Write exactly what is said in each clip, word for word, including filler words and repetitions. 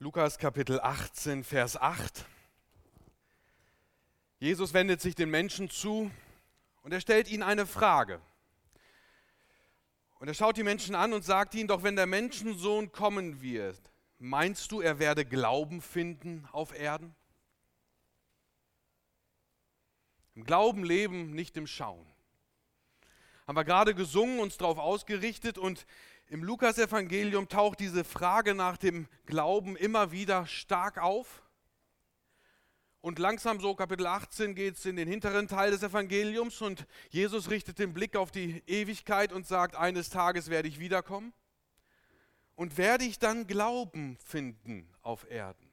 Lukas Kapitel achtzehn, Vers acht. Jesus wendet sich den Menschen zu und er stellt ihnen eine Frage. Und er schaut die Menschen an und sagt ihnen, doch wenn der Menschensohn kommen wird, meinst du, er werde Glauben finden auf Erden? Im Glauben leben, nicht im Schauen. Haben wir gerade gesungen, uns darauf ausgerichtet und im Lukas-Evangelium taucht diese Frage nach dem Glauben immer wieder stark auf. Und langsam so Kapitel achtzehn geht es in den hinteren Teil des Evangeliums und Jesus richtet den Blick auf die Ewigkeit und sagt, eines Tages werde ich wiederkommen und werde ich dann Glauben finden auf Erden.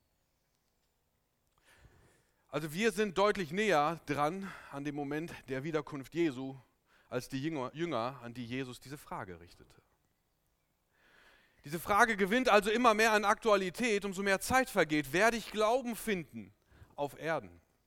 Also wir sind deutlich näher dran an dem Moment der Wiederkunft Jesu als die Jünger, an die Jesus diese Frage richtete. Diese Frage gewinnt also immer mehr an Aktualität, umso mehr Zeit vergeht. Werde ich Glauben finden auf Erden?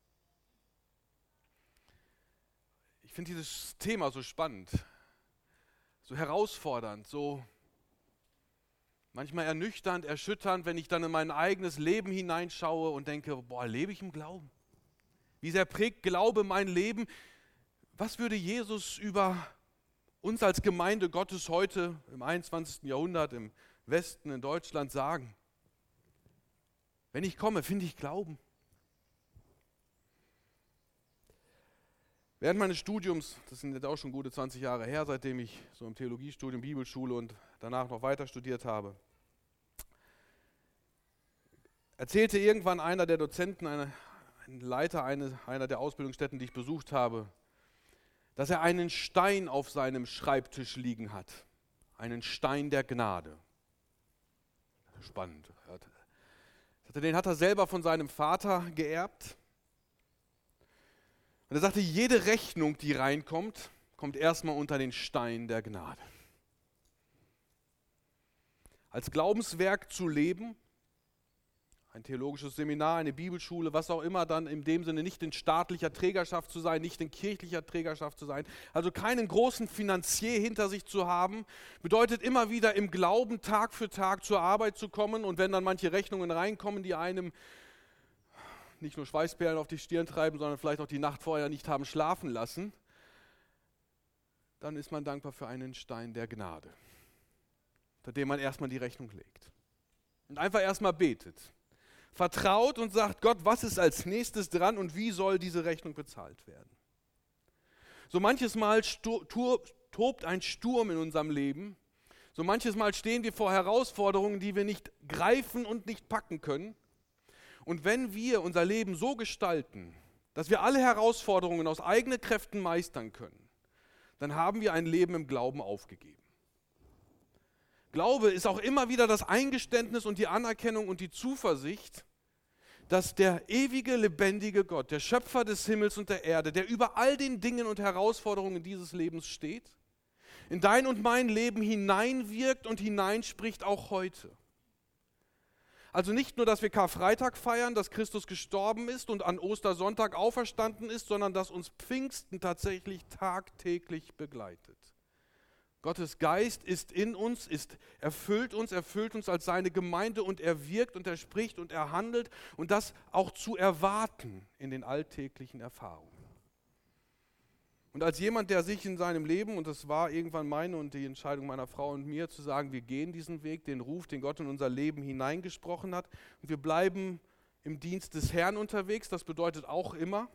Ich finde dieses Thema so spannend, so herausfordernd, so manchmal ernüchternd, erschütternd, wenn ich dann in mein eigenes Leben hineinschaue und denke, boah, lebe ich im Glauben? Wie sehr prägt Glaube mein Leben? Was würde Jesus über uns als Gemeinde Gottes heute im einundzwanzigsten Jahrhundert im Westen, in Deutschland sagen? Wenn ich komme, finde ich Glauben. Während meines Studiums, das sind jetzt auch schon gute zwanzig Jahre her, seitdem ich so im Theologiestudium, Bibelschule und danach noch weiter studiert habe, erzählte irgendwann einer der Dozenten, eine, ein Leiter eine, einer der Ausbildungsstätten, die ich besucht habe, dass er einen Stein auf seinem Schreibtisch liegen hat. Einen Stein der Gnade. Spannend. Den hat er selber von seinem Vater geerbt. Und er sagte, jede Rechnung, die reinkommt, kommt erstmal unter den Stein der Gnade. Als Glaubenswerk zu leben, ein theologisches Seminar, eine Bibelschule, was auch immer, dann in dem Sinne nicht in staatlicher Trägerschaft zu sein, nicht in kirchlicher Trägerschaft zu sein, also keinen großen Finanzier hinter sich zu haben, bedeutet immer wieder im Glauben Tag für Tag zur Arbeit zu kommen und wenn dann manche Rechnungen reinkommen, die einem nicht nur Schweißperlen auf die Stirn treiben, sondern vielleicht auch die Nacht vorher nicht haben schlafen lassen, dann ist man dankbar für einen Stein der Gnade, unter dem man erstmal die Rechnung legt und einfach erstmal betet. Vertraut und sagt, Gott, was ist als nächstes dran und wie soll diese Rechnung bezahlt werden? So manches Mal stu- tu- tobt ein Sturm in unserem Leben, so manches Mal stehen wir vor Herausforderungen, die wir nicht greifen und nicht packen können. Und wenn wir unser Leben so gestalten, dass wir alle Herausforderungen aus eigenen Kräften meistern können, dann haben wir ein Leben im Glauben aufgegeben. Glaube ist auch immer wieder das Eingeständnis und die Anerkennung und die Zuversicht, dass der ewige, lebendige Gott, der Schöpfer des Himmels und der Erde, der über all den Dingen und Herausforderungen dieses Lebens steht, in dein und mein Leben hineinwirkt und hineinspricht auch heute. Also nicht nur, dass wir Karfreitag feiern, dass Christus gestorben ist und an Ostersonntag auferstanden ist, sondern dass uns Pfingsten tatsächlich tagtäglich begleitet. Gottes Geist ist in uns, ist, erfüllt uns, erfüllt uns als seine Gemeinde und er wirkt und er spricht und er handelt und das auch zu erwarten in den alltäglichen Erfahrungen. Und als jemand, der sich in seinem Leben, und das war irgendwann meine und die Entscheidung meiner Frau und mir, zu sagen, wir gehen diesen Weg, den Ruf, den Gott in unser Leben hineingesprochen hat und wir bleiben im Dienst des Herrn unterwegs, das bedeutet auch immer,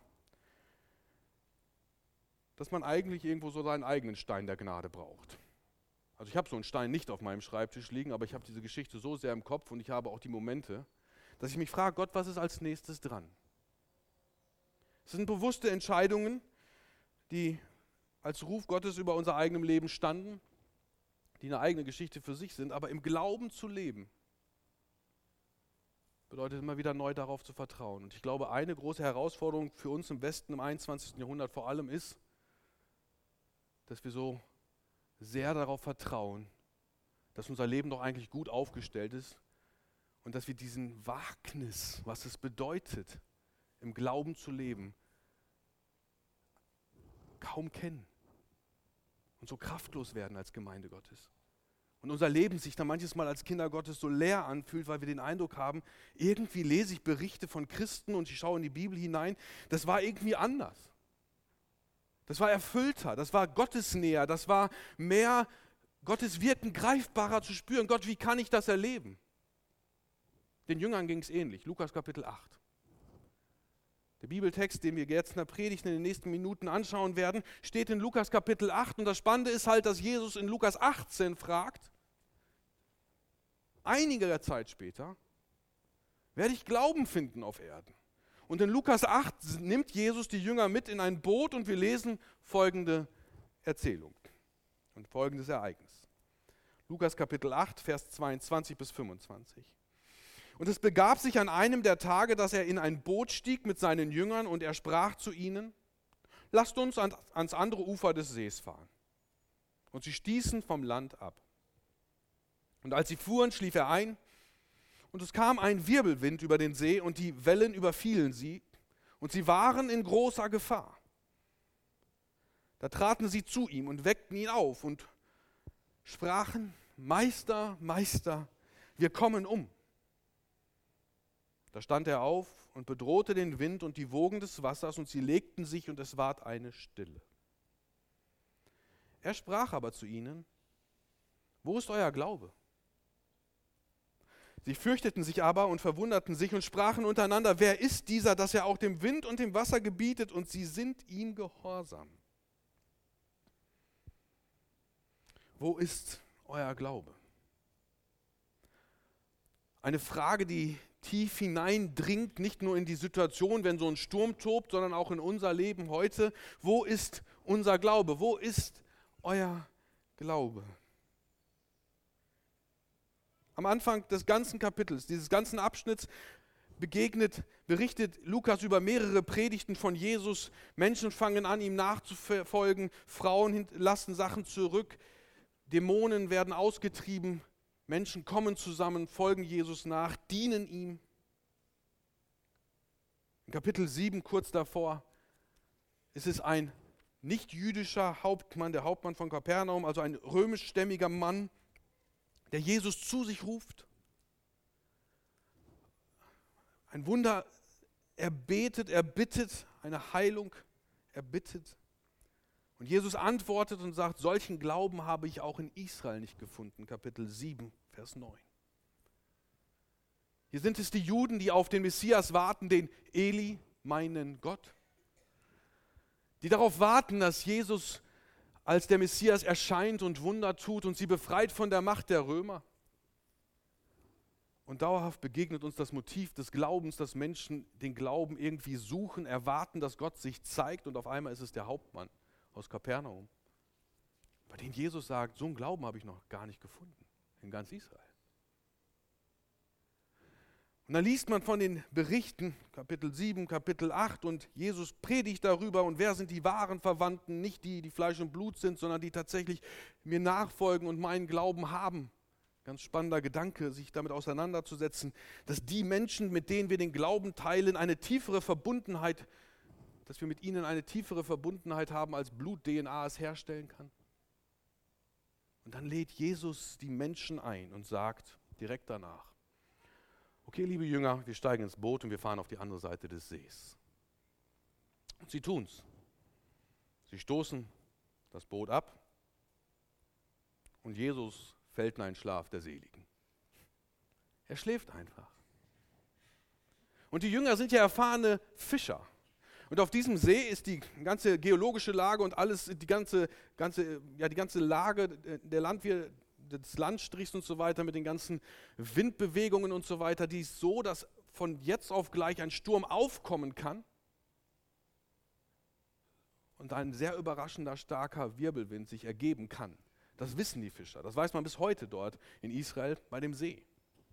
dass man eigentlich irgendwo so seinen eigenen Stein der Gnade braucht. Also ich habe so einen Stein nicht auf meinem Schreibtisch liegen, aber ich habe diese Geschichte so sehr im Kopf und ich habe auch die Momente, dass ich mich frage, Gott, was ist als nächstes dran? Es sind bewusste Entscheidungen, die als Ruf Gottes über unser eigenes Leben standen, die eine eigene Geschichte für sich sind, aber im Glauben zu leben, bedeutet immer wieder neu darauf zu vertrauen. Und ich glaube, eine große Herausforderung für uns im Westen im einundzwanzigsten Jahrhundert vor allem ist, dass wir so sehr darauf vertrauen, dass unser Leben doch eigentlich gut aufgestellt ist und dass wir diesen Wagnis, was es bedeutet, im Glauben zu leben, kaum kennen und so kraftlos werden als Gemeinde Gottes. und unser Leben sich dann manches Mal als Kinder Gottes so leer anfühlt, weil wir den Eindruck haben, irgendwie lese ich Berichte von Christen und ich schaue in die Bibel hinein, das war irgendwie anders. Das war erfüllter, das war gottesnäher, das war mehr Gottes Wirken greifbarer zu spüren. Gott, wie kann ich das erleben? Den Jüngern ging es ähnlich, Lukas Kapitel acht. Der Bibeltext, den wir jetzt in der Predigt in den nächsten Minuten anschauen werden, steht in Lukas Kapitel acht. Und das Spannende ist halt, dass Jesus in Lukas achtzehn fragt, einige Zeit später, werde ich Glauben finden auf Erden? Und in Lukas acht nimmt Jesus die Jünger mit in ein Boot und wir lesen folgende Erzählung und folgendes Ereignis. Lukas Kapitel acht, Vers zweiundzwanzig bis fünfundzwanzig. Und es begab sich an einem der Tage, dass er in ein Boot stieg mit seinen Jüngern und er sprach zu ihnen, lasst uns ans andere Ufer des Sees fahren. Und sie stießen vom Land ab. Und als sie fuhren, schlief er ein und es kam ein Wirbelwind über den See und die Wellen überfielen sie und sie waren in großer Gefahr. Da traten sie zu ihm und weckten ihn auf und sprachen, Meister, Meister, wir kommen um. Da stand er auf und bedrohte den Wind und die Wogen des Wassers und sie legten sich und es ward eine Stille. Er sprach aber zu ihnen, wo ist euer Glaube? Sie fürchteten sich aber und verwunderten sich und sprachen untereinander, wer ist dieser, dass er auch dem Wind und dem Wasser gebietet und sie sind ihm gehorsam. Wo ist euer Glaube? Eine Frage, die tief hineindringt, nicht nur in die Situation, wenn so ein Sturm tobt, sondern auch in unser Leben heute. Wo ist unser Glaube? Wo ist euer Glaube? Am Anfang des ganzen Kapitels, dieses ganzen Abschnitts, begegnet, berichtet Lukas über mehrere Predigten von Jesus. Menschen fangen an, ihm nachzufolgen, Frauen lassen Sachen zurück, Dämonen werden ausgetrieben, Menschen kommen zusammen, folgen Jesus nach, dienen ihm. In Kapitel sieben, kurz davor, ist es ein nicht-jüdischer Hauptmann, der Hauptmann von Kapernaum, also ein römischstämmiger Mann, der Jesus zu sich ruft. Ein Wunder, er betet, er bittet, eine Heilung, er bittet. Und Jesus antwortet und sagt, solchen Glauben habe ich auch in Israel nicht gefunden. Kapitel sieben, Vers neun. Hier sind es die Juden, die auf den Messias warten, den Eli, meinen Gott. Die darauf warten, dass Jesus als der Messias erscheint und Wunder tut und sie befreit von der Macht der Römer. Und dauerhaft begegnet uns das Motiv des Glaubens, dass Menschen den Glauben irgendwie suchen, erwarten, dass Gott sich zeigt und auf einmal ist es der Hauptmann aus Kapernaum, bei dem Jesus sagt, so einen Glauben habe ich noch gar nicht gefunden in ganz Israel. Und dann liest man von den Berichten, Kapitel sieben, Kapitel acht und Jesus predigt darüber und wer sind die wahren Verwandten, nicht die, die Fleisch und Blut sind, sondern die tatsächlich mir nachfolgen und meinen Glauben haben. Ganz spannender Gedanke, sich damit auseinanderzusetzen, dass die Menschen, mit denen wir den Glauben teilen, eine tiefere Verbundenheit, dass wir mit ihnen eine tiefere Verbundenheit haben, als Blut-D N A es herstellen kann. Und dann lädt Jesus die Menschen ein und sagt direkt danach, okay, liebe Jünger, wir steigen ins Boot und wir fahren auf die andere Seite des Sees. Und sie tun's. Sie stoßen das Boot ab und Jesus fällt in einen Schlaf der Seligen. Er schläft einfach. Und die Jünger sind ja erfahrene Fischer. Und auf diesem See ist die ganze geologische Lage und alles, die ganze, ganze, ja, die ganze Lage der Landwirte, des Landstrichs und so weiter, mit den ganzen Windbewegungen und so weiter, die ist so, dass von jetzt auf gleich ein Sturm aufkommen kann und ein sehr überraschender, starker Wirbelwind sich ergeben kann. Das wissen die Fischer, das weiß man bis heute dort in Israel bei dem See.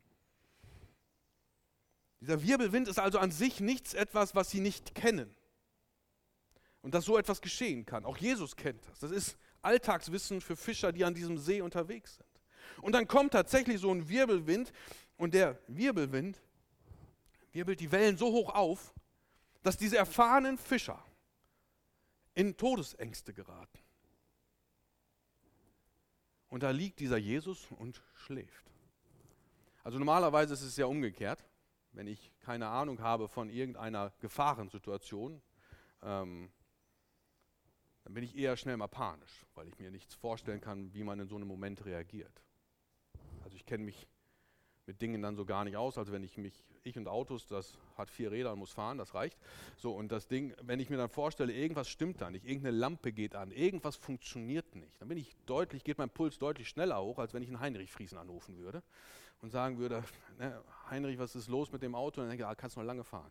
Dieser Wirbelwind ist also an sich nichts etwas, was sie nicht kennen. Und dass so etwas geschehen kann. Auch Jesus kennt das. Das ist Alltagswissen für Fischer, die an diesem See unterwegs sind. Und dann kommt tatsächlich so ein Wirbelwind und der Wirbelwind wirbelt die Wellen so hoch auf, dass diese erfahrenen Fischer in Todesängste geraten. Und da liegt dieser Jesus und schläft. Also normalerweise ist es ja umgekehrt. Wenn ich keine Ahnung habe von irgendeiner Gefahrensituation, ähm, dann bin ich eher schnell mal panisch, weil ich mir nichts vorstellen kann, wie man in so einem Moment reagiert. Also ich kenne mich mit Dingen dann so gar nicht aus, also wenn ich mich, ich und Autos, das hat vier Räder und muss fahren, das reicht. So, und das Ding, wenn ich mir dann vorstelle, irgendwas stimmt da nicht, irgendeine Lampe geht an, irgendwas funktioniert nicht, dann bin ich deutlich, geht mein Puls deutlich schneller hoch, als wenn ich einen Heinrich Friesen anrufen würde und sagen würde, ne, Heinrich, was ist los mit dem Auto? Und dann denke ich, ah, kannst du noch lange fahren.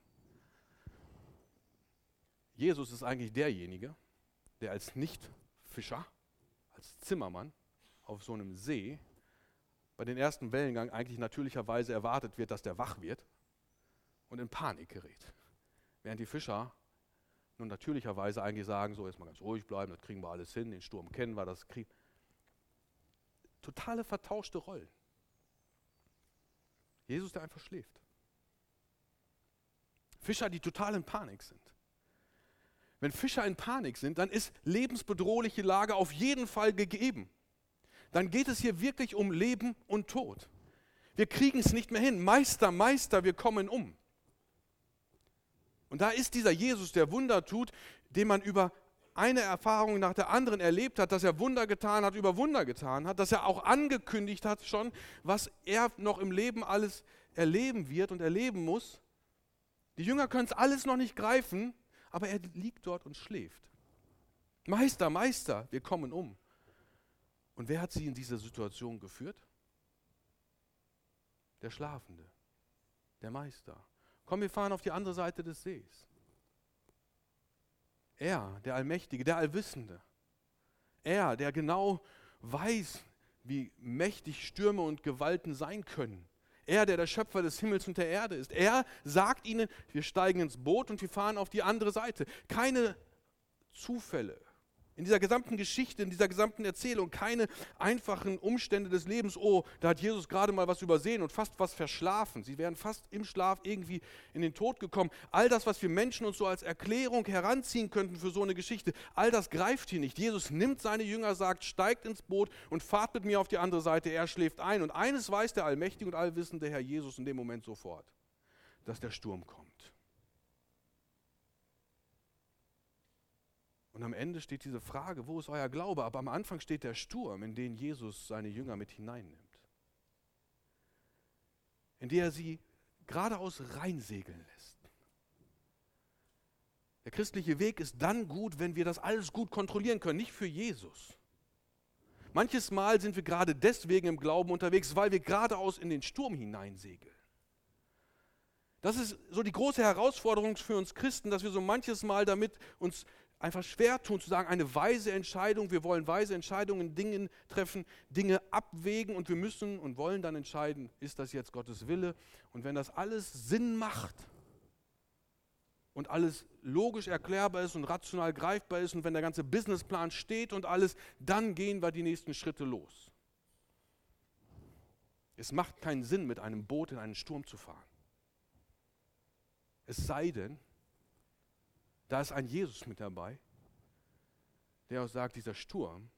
Jesus ist eigentlich derjenige, der als Nicht-Fischer, als Zimmermann auf so einem See bei den ersten Wellengang eigentlich natürlicherweise erwartet wird, dass der wach wird und in Panik gerät. Während die Fischer nun natürlicherweise eigentlich sagen, so jetzt mal ganz ruhig bleiben, das kriegen wir alles hin, den Sturm kennen wir, das kriegen. Totale vertauschte Rollen. Jesus, der einfach schläft. Fischer, die total in Panik sind. Wenn Fischer in Panik sind, dann ist lebensbedrohliche Lage auf jeden Fall gegeben. Dann geht es hier wirklich um Leben und Tod. Wir kriegen es nicht mehr hin. Meister, Meister, wir kommen um. Und da ist dieser Jesus, der Wunder tut, den man über eine Erfahrung nach der anderen erlebt hat, dass er Wunder getan hat, über Wunder getan hat, dass er auch angekündigt hat schon, was er noch im Leben alles erleben wird und erleben muss. Die Jünger können es alles noch nicht greifen, aber er liegt dort und schläft. Meister, Meister, wir kommen um. Und wer hat sie in diese Situation geführt? Der Schlafende, der Meister. Komm, wir fahren auf die andere Seite des Sees. Er, der Allmächtige, der Allwissende. Er, der genau weiß, wie mächtig Stürme und Gewalten sein können. Er, der der Schöpfer des Himmels und der Erde ist. Er sagt ihnen, wir steigen ins Boot und wir fahren auf die andere Seite. Keine Zufälle. In dieser gesamten Geschichte, in dieser gesamten Erzählung keine einfachen Umstände des Lebens. Oh, da hat Jesus gerade mal was übersehen und fast was verschlafen. Sie wären fast im Schlaf irgendwie in den Tod gekommen. All das, was wir Menschen uns so als Erklärung heranziehen könnten für so eine Geschichte, all das greift hier nicht. Jesus nimmt seine Jünger, sagt, steigt ins Boot und fahrt mit mir auf die andere Seite. Er schläft ein. Und eines weiß der allmächtige und allwissende Herr Jesus in dem Moment sofort, dass der Sturm kommt. Und am Ende steht diese Frage, wo ist euer Glaube? Aber am Anfang steht der Sturm, in den Jesus seine Jünger mit hineinnimmt. In der er sie geradeaus reinsegeln lässt. Der christliche Weg ist dann gut, wenn wir das alles gut kontrollieren können, nicht für Jesus. Manches Mal sind wir gerade deswegen im Glauben unterwegs, weil wir geradeaus in den Sturm hineinsegeln. Das ist so die große Herausforderung für uns Christen, dass wir so manches Mal damit uns einfach schwer tun, zu sagen, eine weise Entscheidung, wir wollen weise Entscheidungen in Dingen treffen, Dinge abwägen und wir müssen und wollen dann entscheiden, ist das jetzt Gottes Wille? Und wenn das alles Sinn macht und alles logisch erklärbar ist und rational greifbar ist und wenn der ganze Businessplan steht und alles, dann gehen wir die nächsten Schritte los. Es macht keinen Sinn, mit einem Boot in einen Sturm zu fahren. Es sei denn, da ist ein Jesus mit dabei, der auch sagt, dieser Sturm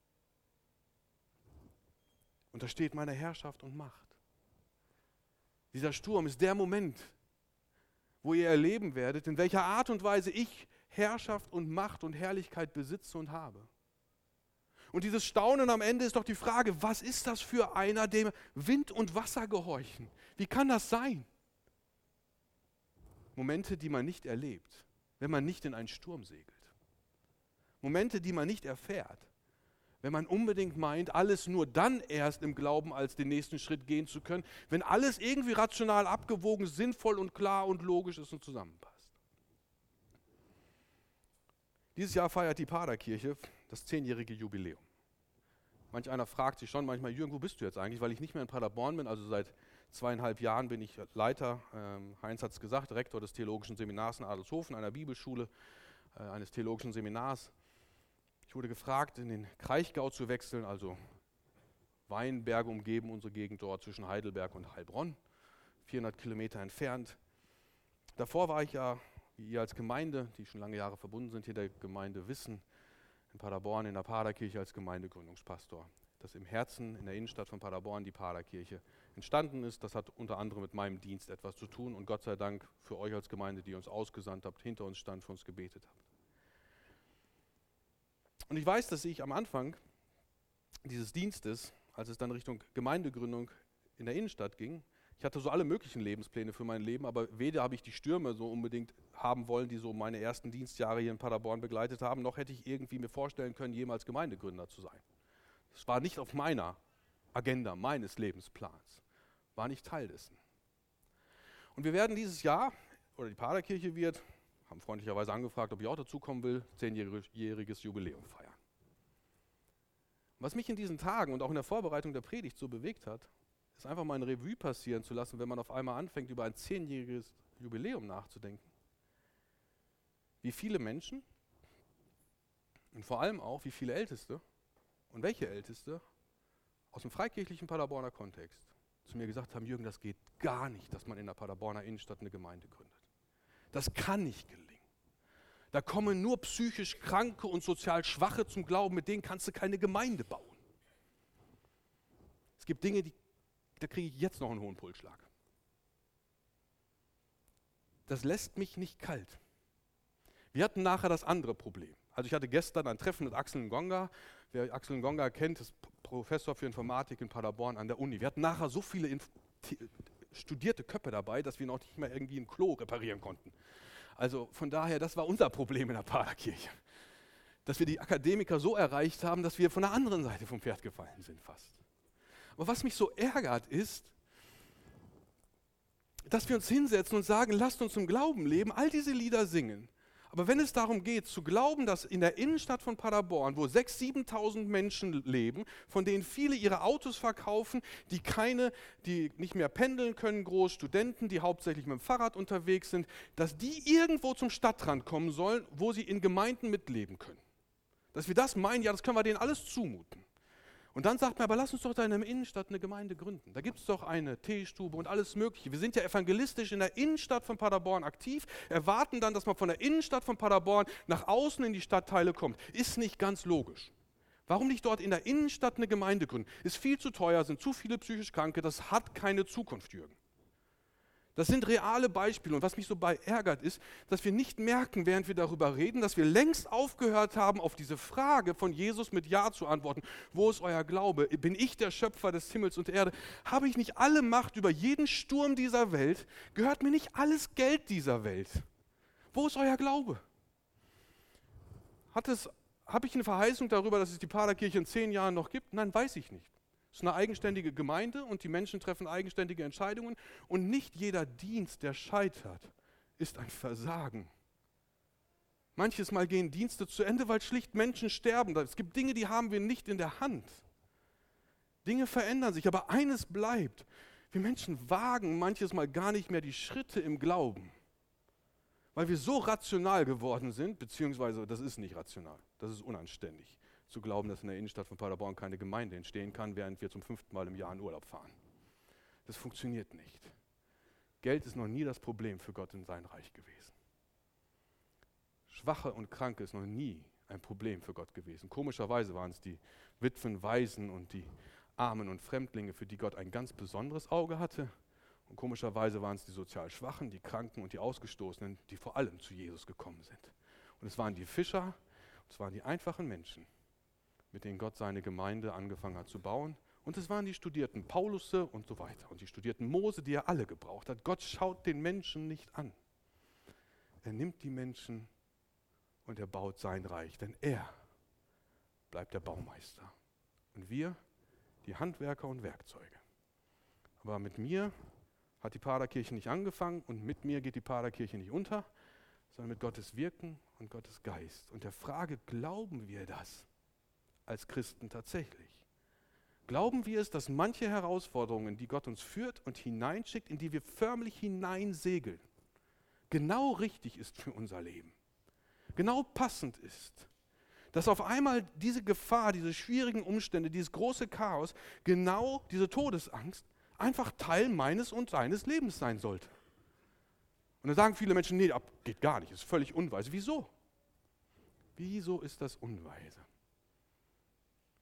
untersteht meiner Herrschaft und Macht. Dieser Sturm ist der Moment, wo ihr erleben werdet, in welcher Art und Weise ich Herrschaft und Macht und Herrlichkeit besitze und habe. Und dieses Staunen am Ende ist doch die Frage, was ist das für einer, dem Wind und Wasser gehorchen? Wie kann das sein? Momente, die man nicht erlebt, wenn man nicht in einen Sturm segelt. Momente, die man nicht erfährt, wenn man unbedingt meint, alles nur dann erst im Glauben als den nächsten Schritt gehen zu können, wenn alles irgendwie rational abgewogen, sinnvoll und klar und logisch ist und zusammenpasst. Dieses Jahr feiert die Paderkirche das zehnjährige Jubiläum. Manch einer fragt sich schon manchmal, Jürgen, wo bist du jetzt eigentlich? Weil ich nicht mehr in Paderborn bin, also seit zweieinhalb Jahren bin ich Leiter, ähm, Heinz hat es gesagt, Rektor des Theologischen Seminars in Adelshofen, einer Bibelschule, äh, eines theologischen Seminars. Ich wurde gefragt, in den Kraichgau zu wechseln, also Weinberge umgeben unsere Gegend dort zwischen Heidelberg und Heilbronn, vierhundert Kilometer entfernt. Davor war ich ja, wie ihr als Gemeinde, die schon lange Jahre verbunden sind, hier der Gemeinde wissen, in Paderborn in der Paderkirche als Gemeindegründungspastor. dass im Herzen, in der Innenstadt von Paderborn die Paderkirche entstanden ist. Das hat unter anderem mit meinem Dienst etwas zu tun und Gott sei Dank für euch als Gemeinde, die uns ausgesandt habt, hinter uns stand, für uns gebetet habt. Und ich weiß, dass ich am Anfang dieses Dienstes, als es dann Richtung Gemeindegründung in der Innenstadt ging, ich hatte so alle möglichen Lebenspläne für mein Leben, aber weder habe ich die Stürme so unbedingt haben wollen, die so meine ersten Dienstjahre hier in Paderborn begleitet haben, noch hätte ich irgendwie mir vorstellen können, jemals Gemeindegründer zu sein. Das war nicht auf meiner Agenda, meines Lebensplans, war nicht Teil dessen. Und wir werden dieses Jahr, oder die Paderkirche wird, haben freundlicherweise angefragt, ob ich auch dazukommen will, zehnjähriges Jubiläum feiern. Was mich in diesen Tagen und auch in der Vorbereitung der Predigt so bewegt hat, ist einfach mal ein Revue passieren zu lassen, wenn man auf einmal anfängt, über ein zehnjähriges Jubiläum nachzudenken. Wie viele Menschen und vor allem auch, wie viele Älteste und welche Älteste aus dem freikirchlichen Paderborner Kontext zu mir gesagt haben, Jürgen, das geht gar nicht, dass man in der Paderborner Innenstadt eine Gemeinde gründet. Das kann nicht gelingen. Da kommen nur psychisch Kranke und sozial Schwache zum Glauben, mit denen kannst du keine Gemeinde bauen. Es gibt Dinge, die da kriege ich jetzt noch einen hohen Pulsschlag. Das lässt mich nicht kalt. Wir hatten nachher das andere Problem. Also ich hatte gestern ein Treffen mit Axel Ngonga. Wer Axel Ngonga kennt, ist Professor für Informatik in Paderborn an der Uni. Wir hatten nachher so viele Inf- studierte Köpfe dabei, dass wir noch nicht mal irgendwie ein Klo reparieren konnten. Also von daher, das war unser Problem in der Paderkirche. Dass wir die Akademiker so erreicht haben, dass wir von der anderen Seite vom Pferd gefallen sind fast. Aber was mich so ärgert ist, dass wir uns hinsetzen und sagen, lasst uns im Glauben leben, all diese Lieder singen. Aber wenn es darum geht, zu glauben, dass in der Innenstadt von Paderborn, wo sechstausend, siebentausend Menschen leben, von denen viele ihre Autos verkaufen, die keine, die nicht mehr pendeln können, groß Studenten, die hauptsächlich mit dem Fahrrad unterwegs sind, dass die irgendwo zum Stadtrand kommen sollen, wo sie in Gemeinden mitleben können. Dass wir das meinen, ja, das können wir denen alles zumuten. Und dann sagt man, aber lass uns doch da in der Innenstadt eine Gemeinde gründen. Da gibt es doch eine Teestube und alles Mögliche. Wir sind ja evangelistisch in der Innenstadt von Paderborn aktiv, erwarten dann, dass man von der Innenstadt von Paderborn nach außen in die Stadtteile kommt. Ist nicht ganz logisch. Warum nicht dort in der Innenstadt eine Gemeinde gründen? Ist viel zu teuer, sind zu viele psychisch Kranke, das hat keine Zukunft, Jürgen. Das sind reale Beispiele und was mich so bei ärgert ist, dass wir nicht merken, während wir darüber reden, dass wir längst aufgehört haben, auf diese Frage von Jesus mit Ja zu antworten. Wo ist euer Glaube? Bin ich der Schöpfer des Himmels und der Erde? Habe ich nicht alle Macht über jeden Sturm dieser Welt? Gehört mir nicht alles Geld dieser Welt? Wo ist euer Glaube? Hat es, habe ich eine Verheißung darüber, dass es die Paderkirche in zehn Jahren noch gibt? Nein, weiß ich nicht. Es ist eine eigenständige Gemeinde und die Menschen treffen eigenständige Entscheidungen und nicht jeder Dienst, der scheitert, ist ein Versagen. Manches Mal gehen Dienste zu Ende, weil schlicht Menschen sterben. Es gibt Dinge, die haben wir nicht in der Hand. Dinge verändern sich, aber eines bleibt. Wir Menschen wagen manches Mal gar nicht mehr die Schritte im Glauben, weil wir so rational geworden sind, beziehungsweise das ist nicht rational, das ist unanständig. Zu glauben, dass in der Innenstadt von Paderborn keine Gemeinde entstehen kann, während wir zum fünften Mal im Jahr in Urlaub fahren. Das funktioniert nicht. Geld ist noch nie das Problem für Gott in sein Reich gewesen. Schwache und Kranke ist noch nie ein Problem für Gott gewesen. Komischerweise waren es die Witwen, Waisen und die Armen und Fremdlinge, für die Gott ein ganz besonderes Auge hatte. Und komischerweise waren es die sozial Schwachen, die Kranken und die Ausgestoßenen, die vor allem zu Jesus gekommen sind. Und es waren die Fischer, und es waren die einfachen Menschen, mit denen Gott seine Gemeinde angefangen hat zu bauen. Und es waren die studierten Paulusse und so weiter. Und die studierten Mose, die er alle gebraucht hat. Gott schaut den Menschen nicht an. Er nimmt die Menschen und er baut sein Reich. Denn er bleibt der Baumeister. Und wir, die Handwerker und Werkzeuge. Aber mit mir hat die Paderkirche nicht angefangen und mit mir geht die Paderkirche nicht unter, sondern mit Gottes Wirken und Gottes Geist. Und der Frage, glauben wir das als Christen tatsächlich? Glauben wir es, dass manche Herausforderungen, die Gott uns führt und hineinschickt, in die wir förmlich hineinsegeln, genau richtig ist für unser Leben, genau passend ist, dass auf einmal diese Gefahr, diese schwierigen Umstände, dieses große Chaos, genau diese Todesangst einfach Teil meines und seines Lebens sein sollte? Und dann sagen viele Menschen, nee, das geht gar nicht, ist völlig unweise. Wieso? Wieso ist das unweise?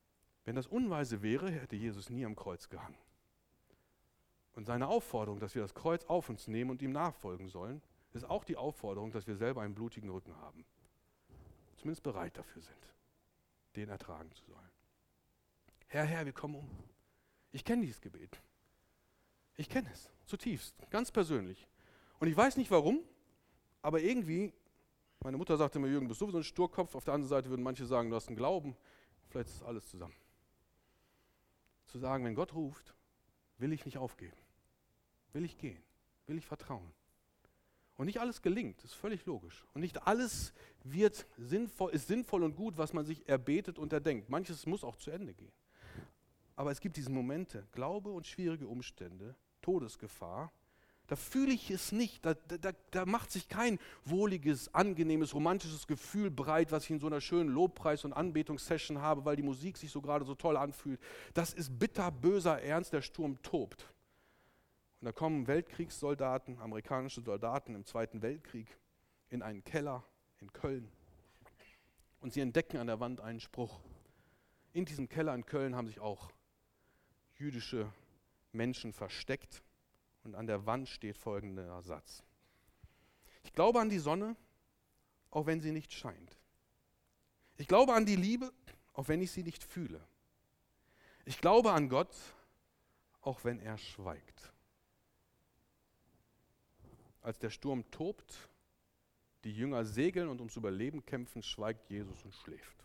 Wenn das unweise wäre, hätte Jesus nie am Kreuz gehangen. Und seine Aufforderung, dass wir das Kreuz auf uns nehmen und ihm nachfolgen sollen, ist auch die Aufforderung, dass wir selber einen blutigen Rücken haben. Zumindest bereit dafür sind, den ertragen zu sollen. Herr, Herr, wir kommen um. Ich kenne dieses Gebet. Ich kenne es zutiefst, ganz persönlich. Und ich weiß nicht warum, aber irgendwie, meine Mutter sagte mir, Jürgen, du bist sowieso ein Sturkopf. Auf der anderen Seite würden manche sagen, du hast einen Glauben. Vielleicht ist alles zusammen. Zu sagen, wenn Gott ruft, will ich nicht aufgeben. Will ich gehen. Will ich vertrauen. Und nicht alles gelingt, ist völlig logisch. Und nicht alles wird sinnvoll, ist sinnvoll und gut, was man sich erbetet und erdenkt. Manches muss auch zu Ende gehen. Aber es gibt diese Momente, Glaube und schwierige Umstände, Todesgefahr. Da fühle ich es nicht, da, da, da macht sich kein wohliges, angenehmes, romantisches Gefühl breit, was ich in so einer schönen Lobpreis- und Anbetungssession habe, weil die Musik sich so gerade so toll anfühlt. Das ist bitter, böser Ernst, der Sturm tobt. Und da kommen Weltkriegssoldaten, amerikanische Soldaten im Zweiten Weltkrieg in einen Keller in Köln und sie entdecken an der Wand einen Spruch. In diesem Keller in Köln haben sich auch jüdische Menschen versteckt. Und an der Wand steht folgender Satz. Ich glaube an die Sonne, auch wenn sie nicht scheint. Ich glaube an die Liebe, auch wenn ich sie nicht fühle. Ich glaube an Gott, auch wenn er schweigt. Als der Sturm tobt, die Jünger segeln und ums Überleben kämpfen, schweigt Jesus und schläft.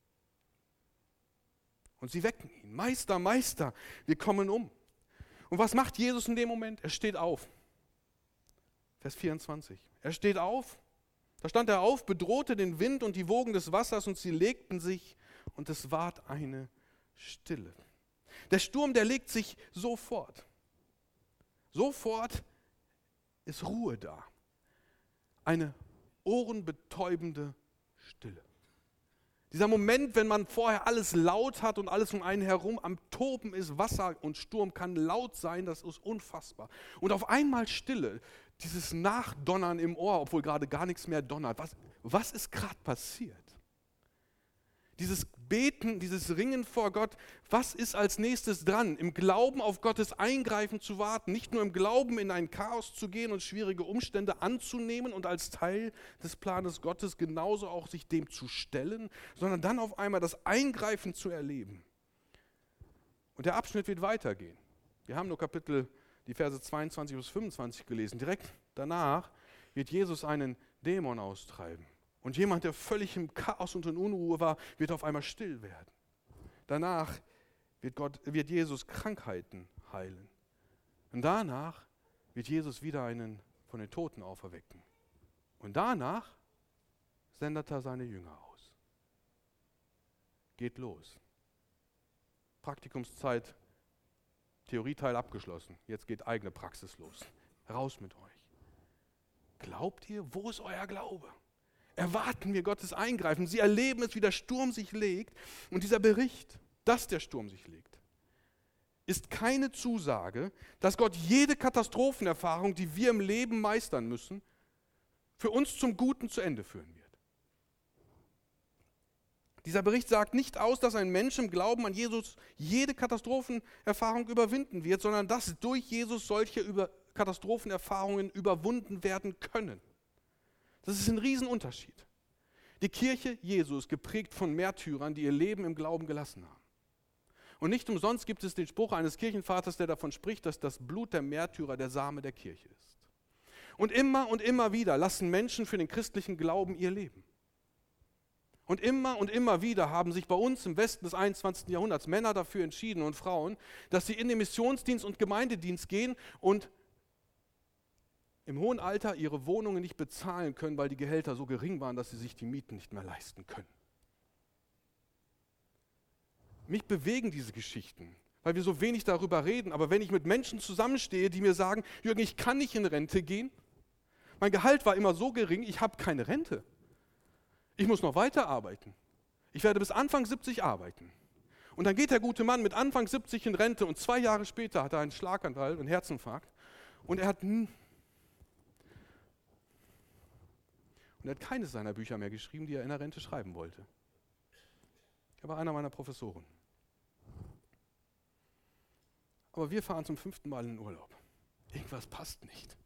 Und sie wecken ihn. Meister, Meister, wir kommen um. Und was macht Jesus in dem Moment? Er steht auf. Vers vierundzwanzig. Er steht auf. Da stand er auf, bedrohte den Wind und die Wogen des Wassers und sie legten sich und es ward eine Stille. Der Sturm, der legt sich sofort. Sofort ist Ruhe da. Eine ohrenbetäubende Stille. Dieser Moment, wenn man vorher alles laut hat und alles um einen herum am Toben ist, Wasser und Sturm kann laut sein, das ist unfassbar. Und auf einmal Stille, dieses Nachdonnern im Ohr, obwohl gerade gar nichts mehr donnert. Was, was ist gerade passiert? Dieses Beten, dieses Ringen vor Gott, was ist als nächstes dran? Im Glauben auf Gottes Eingreifen zu warten, nicht nur im Glauben in ein Chaos zu gehen und schwierige Umstände anzunehmen und als Teil des Planes Gottes genauso auch sich dem zu stellen, sondern dann auf einmal das Eingreifen zu erleben. Und der Abschnitt wird weitergehen. Wir haben nur Kapitel, die Verse zweiundzwanzig bis fünfundzwanzig gelesen. Direkt danach wird Jesus einen Dämon austreiben. Und jemand, der völlig im Chaos und in Unruhe war, wird auf einmal still werden. Danach wird, Gott, wird Jesus Krankheiten heilen. Und danach wird Jesus wieder einen von den Toten auferwecken. Und danach sendet er seine Jünger aus. Geht los. Praktikumszeit, Theorieteil abgeschlossen. Jetzt geht eigene Praxis los. Raus mit euch. Glaubt ihr, wo ist euer Glaube? Erwarten wir Gottes Eingreifen. Sie erleben es, wie der Sturm sich legt. Und dieser Bericht, dass der Sturm sich legt, ist keine Zusage, dass Gott jede Katastrophenerfahrung, die wir im Leben meistern müssen, für uns zum Guten zu Ende führen wird. Dieser Bericht sagt nicht aus, dass ein Mensch im Glauben an Jesus jede Katastrophenerfahrung überwinden wird, sondern dass durch Jesus solche über Katastrophenerfahrungen überwunden werden können. Das ist ein Riesenunterschied. Die Kirche Jesu ist geprägt von Märtyrern, die ihr Leben im Glauben gelassen haben. Und nicht umsonst gibt es den Spruch eines Kirchenvaters, der davon spricht, dass das Blut der Märtyrer der Same der Kirche ist. Und immer und immer wieder lassen Menschen für den christlichen Glauben ihr Leben. Und immer und immer wieder haben sich bei uns im Westen des einundzwanzigsten Jahrhunderts Männer dafür entschieden und Frauen, dass sie in den Missionsdienst und Gemeindedienst gehen und im hohen Alter ihre Wohnungen nicht bezahlen können, weil die Gehälter so gering waren, dass sie sich die Mieten nicht mehr leisten können. Mich bewegen diese Geschichten, weil wir so wenig darüber reden. Aber wenn ich mit Menschen zusammenstehe, die mir sagen, Jürgen, ich kann nicht in Rente gehen, mein Gehalt war immer so gering, ich habe keine Rente. Ich muss noch weiterarbeiten. Ich werde bis Anfang siebzig arbeiten. Und dann geht der gute Mann mit Anfang siebzig in Rente und zwei Jahre später hat er einen Schlaganfall, einen Herzinfarkt und er hat... Und er hat keines seiner Bücher mehr geschrieben, die er in der Rente schreiben wollte. Er war einer meiner Professoren. aber wir fahren zum fünften Mal in den Urlaub. Irgendwas passt nicht.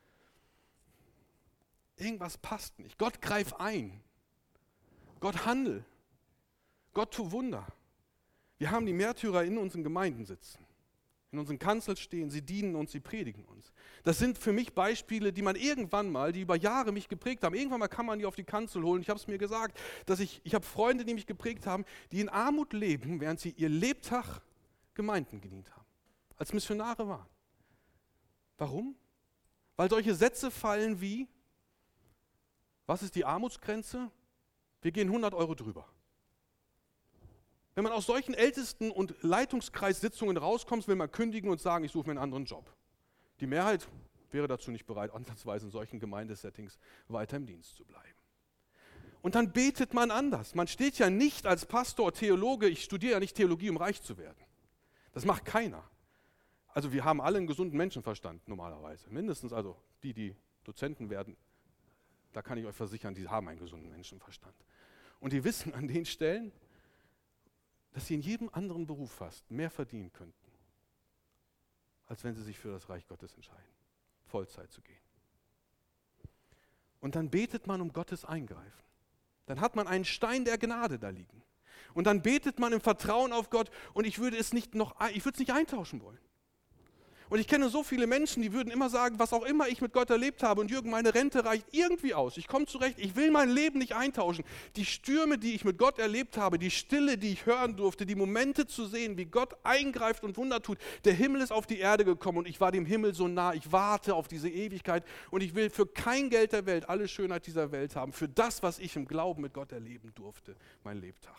Irgendwas passt nicht. Gott greif ein. Gott handel. Gott tu Wunder. Wir haben die Märtyrer in unseren Gemeinden sitzen. In unseren Kanzeln stehen, sie dienen uns, sie predigen uns. Das sind für mich Beispiele, die man irgendwann mal, die über Jahre mich geprägt haben. Irgendwann mal kann man die auf die Kanzel holen. Ich habe es mir gesagt, dass ich, ich habe Freunde, die mich geprägt haben, die in Armut leben, während sie ihr Lebtag Gemeinden gedient haben. Als Missionare waren. Warum? Weil solche Sätze fallen wie, was ist die Armutsgrenze? Wir gehen hundert Euro drüber. Wenn man aus solchen Ältesten- und Leitungskreissitzungen rauskommt, will man kündigen und sagen, ich suche mir einen anderen Job. Die Mehrheit wäre dazu nicht bereit, ansatzweise in solchen Gemeindesettings weiter im Dienst zu bleiben. Und dann betet man anders. Man steht ja nicht als Pastor, Theologe, ich studiere ja nicht Theologie, um reich zu werden. Das macht keiner. Also wir haben alle einen gesunden Menschenverstand normalerweise. Mindestens also die, die Dozenten werden, da kann ich euch versichern, die haben einen gesunden Menschenverstand. Und die wissen an den Stellen, dass sie in jedem anderen Beruf fast mehr verdienen könnten, als wenn sie sich für das Reich Gottes entscheiden, Vollzeit zu gehen. Und dann betet man um Gottes Eingreifen. Dann hat man einen Stein der Gnade da liegen. Und dann betet man im Vertrauen auf Gott und ich würde es nicht noch, ich würde es nicht eintauschen wollen. Und ich kenne so viele Menschen, die würden immer sagen, was auch immer ich mit Gott erlebt habe, und Jürgen, meine Rente reicht irgendwie aus, ich komme zurecht, ich will mein Leben nicht eintauschen. Die Stürme, die ich mit Gott erlebt habe, die Stille, die ich hören durfte, die Momente zu sehen, wie Gott eingreift und Wunder tut. Der Himmel ist auf die Erde gekommen und ich war dem Himmel so nah, ich warte auf diese Ewigkeit und ich will für kein Geld der Welt alle Schönheit dieser Welt haben, für das, was ich im Glauben mit Gott erleben durfte, mein Lebtag.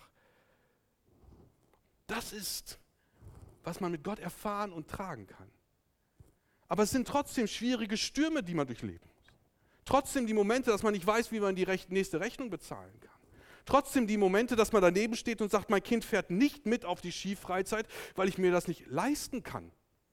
Das ist, was man mit Gott erfahren und tragen kann. Aber es sind trotzdem schwierige Stürme, die man durchleben muss. Trotzdem die Momente, dass man nicht weiß, wie man die nächste Rechnung bezahlen kann. Trotzdem die Momente, dass man daneben steht und sagt, mein Kind fährt nicht mit auf die Skifreizeit, weil ich mir das nicht leisten kann.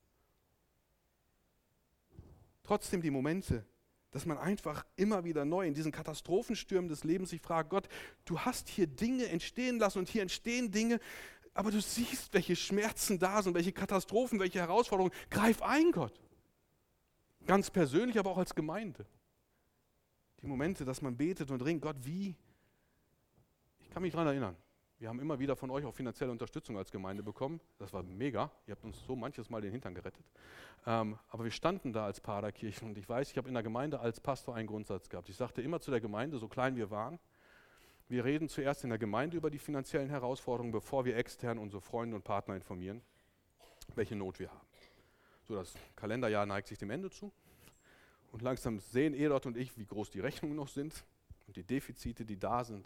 Trotzdem die Momente, dass man einfach immer wieder neu in diesen Katastrophenstürmen des Lebens sich fragt, Gott, du hast hier Dinge entstehen lassen und hier entstehen Dinge, aber du siehst, welche Schmerzen da sind, welche Katastrophen, welche Herausforderungen. Greif ein, Gott. Ganz persönlich, aber auch als Gemeinde. Die Momente, dass man betet und ringt, Gott, wie? Ich kann mich daran erinnern, wir haben immer wieder von euch auch finanzielle Unterstützung als Gemeinde bekommen. Das war mega, ihr habt uns so manches Mal den Hintern gerettet. Ähm, aber wir standen da als Paderkirchen und ich weiß, ich habe in der Gemeinde als Pastor einen Grundsatz gehabt. Ich sagte immer zu der Gemeinde, so klein wir waren, wir reden zuerst in der Gemeinde über die finanziellen Herausforderungen, bevor wir extern unsere Freunde und Partner informieren, welche Not wir haben. So, das Kalenderjahr neigt sich dem Ende zu und langsam sehen Eduard und ich, wie groß die Rechnungen noch sind und die Defizite, die da sind.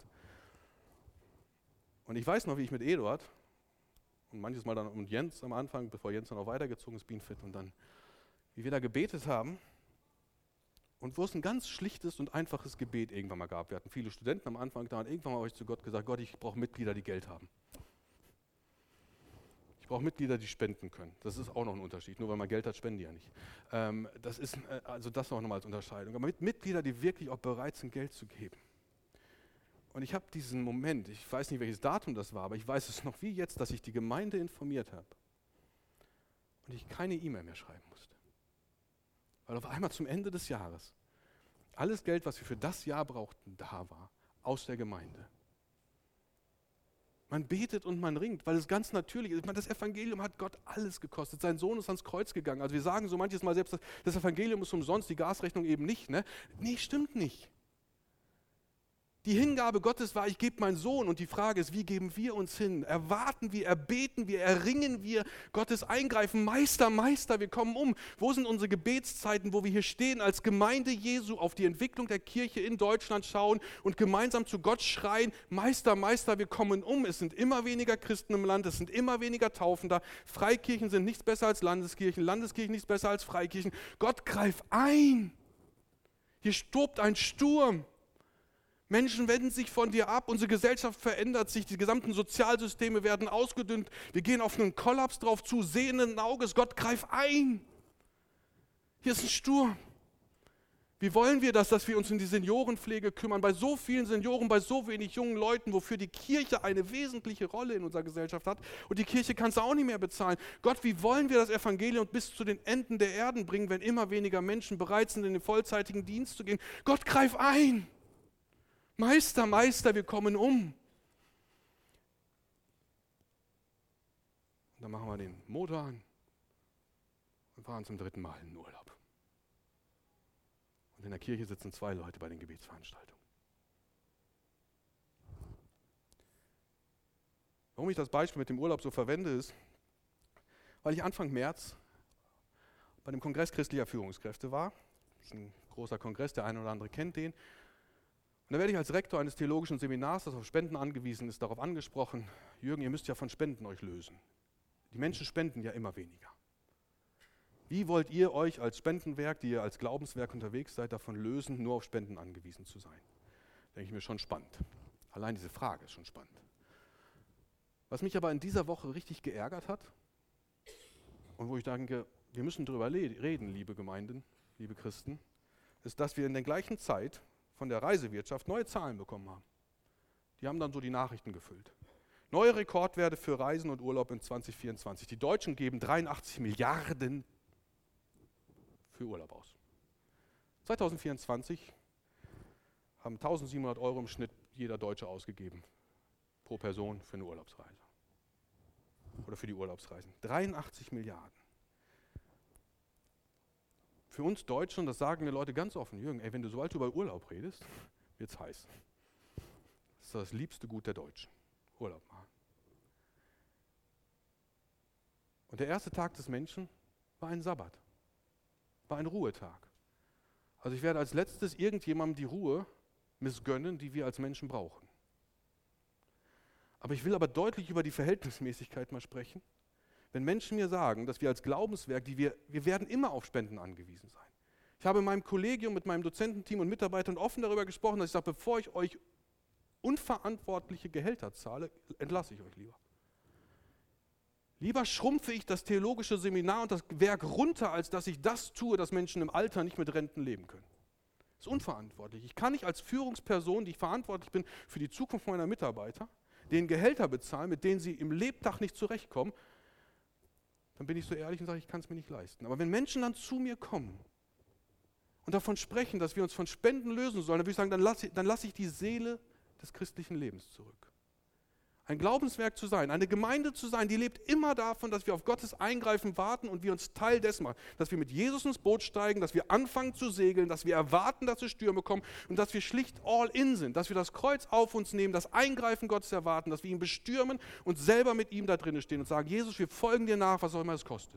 Und ich weiß noch, wie ich mit Eduard und manches Mal dann und Jens am Anfang, bevor Jens dann auch weitergezogen ist, Beanfit, und dann, wie wir da gebetet haben und wo es ein ganz schlichtes und einfaches Gebet irgendwann mal gab. Wir hatten viele Studenten am Anfang da und irgendwann mal habe ich zu Gott gesagt, Gott, ich brauche Mitglieder, die Geld haben. Ich brauche Mitglieder, die spenden können. Das ist auch noch ein Unterschied. Nur weil man Geld hat, spenden die ja nicht. Ähm, das ist äh, also das noch nochmal als Unterscheidung. Aber mit Mitglieder, die wirklich auch bereit sind, Geld zu geben. Und ich habe diesen Moment, ich weiß nicht, welches Datum das war, aber ich weiß es noch wie jetzt, dass ich die Gemeinde informiert habe und ich keine E-Mail mehr schreiben musste. Weil auf einmal zum Ende des Jahres alles Geld, was wir für das Jahr brauchten, da war, aus der Gemeinde. Man betet und man ringt, weil es ganz natürlich ist. Das Evangelium hat Gott alles gekostet. Sein Sohn ist ans Kreuz gegangen. Also wir sagen so manches Mal selbst, das Evangelium ist umsonst, die Gasrechnung eben nicht. Ne? Nee, stimmt nicht. Die Hingabe Gottes war, ich gebe meinen Sohn, und die Frage ist, wie geben wir uns hin? Erwarten wir, erbeten wir, erringen wir Gottes Eingreifen? Meister, Meister, wir kommen um. Wo sind unsere Gebetszeiten, wo wir hier stehen als Gemeinde Jesu, auf die Entwicklung der Kirche in Deutschland schauen und gemeinsam zu Gott schreien, Meister, Meister, wir kommen um. Es sind immer weniger Christen im Land, es sind immer weniger Taufen da. Freikirchen sind nichts besser als Landeskirchen, Landeskirchen nichts besser als Freikirchen. Gott, greif ein. Hier tobt ein Sturm. Menschen wenden sich von dir ab, unsere Gesellschaft verändert sich, die gesamten Sozialsysteme werden ausgedünnt, wir gehen auf einen Kollaps drauf zu, sehenden Auges, Gott greif ein. Hier ist ein Sturm. Wie wollen wir das, dass wir uns um die Seniorenpflege kümmern, bei so vielen Senioren, bei so wenig jungen Leuten, wofür die Kirche eine wesentliche Rolle in unserer Gesellschaft hat und die Kirche kannst du auch nicht mehr bezahlen. Gott, wie wollen wir das Evangelium bis zu den Enden der Erden bringen, wenn immer weniger Menschen bereit sind, in den vollzeitigen Dienst zu gehen? Gott, greif ein! Meister, Meister, wir kommen um. Und dann machen wir den Motor an und fahren zum dritten Mal in den Urlaub. Und in der Kirche sitzen zwei Leute bei den Gebetsveranstaltungen. Warum ich das Beispiel mit dem Urlaub so verwende, ist, weil ich Anfang März bei dem Kongress christlicher Führungskräfte war. Das ist ein großer Kongress, der eine oder andere kennt den. Und da werde ich als Rektor eines theologischen Seminars, das auf Spenden angewiesen ist, darauf angesprochen: Jürgen, ihr müsst ja von Spenden euch lösen. Die Menschen spenden ja immer weniger. Wie wollt ihr euch als Spendenwerk, die ihr als Glaubenswerk unterwegs seid, davon lösen, nur auf Spenden angewiesen zu sein? Denke ich mir, schon spannend. Allein diese Frage ist schon spannend. Was mich aber in dieser Woche richtig geärgert hat und wo ich denke, wir müssen darüber reden, liebe Gemeinden, liebe Christen, ist, dass wir in der gleichen Zeit von der Reisewirtschaft neue Zahlen bekommen haben. Die haben dann so die Nachrichten gefüllt. Neue Rekordwerte für Reisen und Urlaub in zwanzig vierundzwanzig. Die Deutschen geben dreiundachtzig Milliarden für Urlaub aus. zwanzig vierundzwanzig haben eintausendsiebenhundert Euro im Schnitt jeder Deutsche ausgegeben pro Person für eine Urlaubsreise. Oder für die Urlaubsreisen. dreiundachtzig Milliarden. Für uns Deutschen, das sagen mir Leute ganz offen: Jürgen, ey, wenn du so alt über Urlaub redest, wird's heiß. Das ist das liebste Gut der Deutschen. Urlaub machen. Und der erste Tag des Menschen war ein Sabbat. War ein Ruhetag. Also ich werde als letztes irgendjemandem die Ruhe missgönnen, die wir als Menschen brauchen. Aber ich will aber deutlich über die Verhältnismäßigkeit mal sprechen. Wenn Menschen mir sagen, dass wir als Glaubenswerk, die wir, wir werden immer auf Spenden angewiesen sein. Ich habe in meinem Kollegium mit meinem Dozententeam und Mitarbeitern offen darüber gesprochen, dass ich sage, bevor ich euch unverantwortliche Gehälter zahle, entlasse ich euch lieber. Lieber schrumpfe ich das theologische Seminar und das Werk runter, als dass ich das tue, dass Menschen im Alter nicht mit Renten leben können. Das ist unverantwortlich. Ich kann nicht als Führungsperson, die ich verantwortlich bin für die Zukunft meiner Mitarbeiter, denen Gehälter bezahlen, mit denen sie im Lebtag nicht zurechtkommen. Dann bin ich so ehrlich und sage, ich kann es mir nicht leisten. Aber wenn Menschen dann zu mir kommen und davon sprechen, dass wir uns von Spenden lösen sollen, dann würde ich sagen, dann lasse ich, dann lasse ich die Seele des christlichen Lebens zurück. Ein Glaubenswerk zu sein, eine Gemeinde zu sein, die lebt immer davon, dass wir auf Gottes Eingreifen warten und wir uns Teil dessen machen. Dass wir mit Jesus ins Boot steigen, dass wir anfangen zu segeln, dass wir erwarten, dass es Stürme kommen und dass wir schlicht all in sind, dass wir das Kreuz auf uns nehmen, das Eingreifen Gottes erwarten, dass wir ihn bestürmen und selber mit ihm da drinnen stehen und sagen: Jesus, wir folgen dir nach, was auch immer es kostet.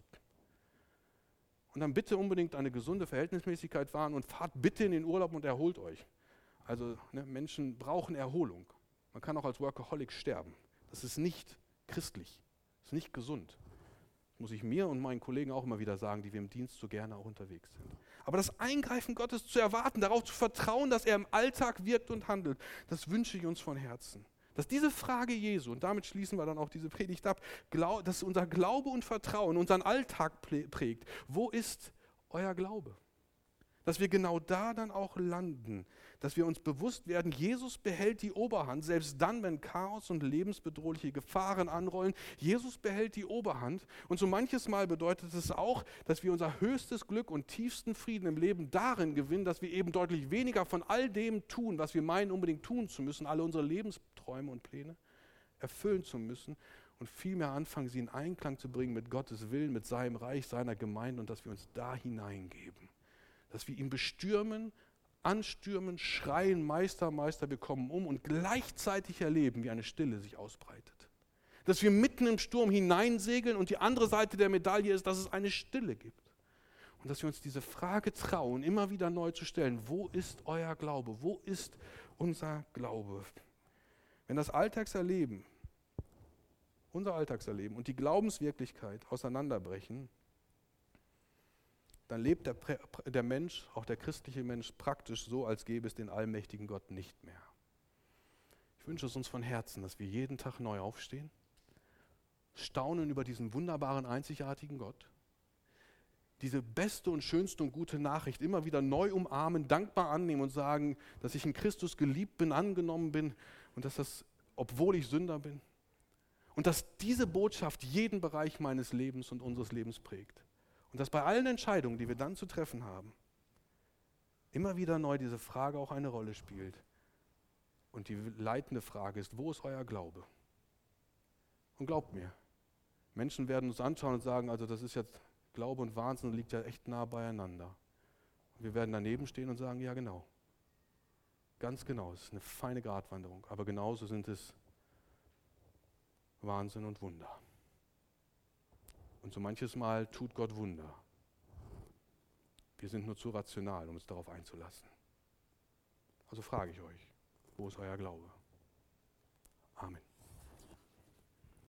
Und dann bitte unbedingt eine gesunde Verhältnismäßigkeit wahren und fahrt bitte in den Urlaub und erholt euch. Also ne, Menschen brauchen Erholung. Man kann auch als Workaholic sterben. Das ist nicht christlich, das ist nicht gesund. Das muss ich mir und meinen Kollegen auch immer wieder sagen, die wir im Dienst so gerne auch unterwegs sind. Aber das Eingreifen Gottes zu erwarten, darauf zu vertrauen, dass er im Alltag wirkt und handelt, das wünsche ich uns von Herzen. Dass diese Frage Jesu, und damit schließen wir dann auch diese Predigt ab, dass unser Glaube und Vertrauen unseren Alltag prägt. Wo ist euer Glaube? Dass wir genau da dann auch landen, dass wir uns bewusst werden, Jesus behält die Oberhand, selbst dann, wenn Chaos und lebensbedrohliche Gefahren anrollen. Jesus behält die Oberhand und so manches Mal bedeutet es auch, dass wir unser höchstes Glück und tiefsten Frieden im Leben darin gewinnen, dass wir eben deutlich weniger von all dem tun, was wir meinen unbedingt tun zu müssen, alle unsere Lebensträume und Pläne erfüllen zu müssen und vielmehr anfangen, sie in Einklang zu bringen mit Gottes Willen, mit seinem Reich, seiner Gemeinde und dass wir uns da hineingeben. Dass wir ihn bestürmen, anstürmen, schreien: Meister, Meister, wir kommen um, und gleichzeitig erleben, wie eine Stille sich ausbreitet. Dass wir mitten im Sturm hineinsegeln und die andere Seite der Medaille ist, dass es eine Stille gibt. Und dass wir uns diese Frage trauen, immer wieder neu zu stellen: Wo ist euer Glaube? Wo ist unser Glaube? Wenn das Alltagserleben, unser Alltagserleben und die Glaubenswirklichkeit auseinanderbrechen, dann lebt der, der Mensch, auch der christliche Mensch, praktisch so, als gäbe es den allmächtigen Gott nicht mehr. Ich wünsche es uns von Herzen, dass wir jeden Tag neu aufstehen, staunen über diesen wunderbaren, einzigartigen Gott, diese beste und schönste und gute Nachricht immer wieder neu umarmen, dankbar annehmen und sagen, dass ich in Christus geliebt bin, angenommen bin und dass das, obwohl ich Sünder bin. Und dass diese Botschaft jeden Bereich meines Lebens und unseres Lebens prägt. Und dass bei allen Entscheidungen, die wir dann zu treffen haben, immer wieder neu diese Frage auch eine Rolle spielt. Und die leitende Frage ist, wo ist euer Glaube? Und glaubt mir, Menschen werden uns anschauen und sagen, also das ist jetzt Glaube und Wahnsinn liegt ja echt nah beieinander. Und wir werden daneben stehen und sagen, ja genau. Ganz genau, es ist eine feine Gratwanderung. Aber genauso sind es Wahnsinn und Wunder. Und so manches Mal tut Gott Wunder. Wir sind nur zu rational, um uns darauf einzulassen. Also frage ich euch, wo ist euer Glaube? Amen.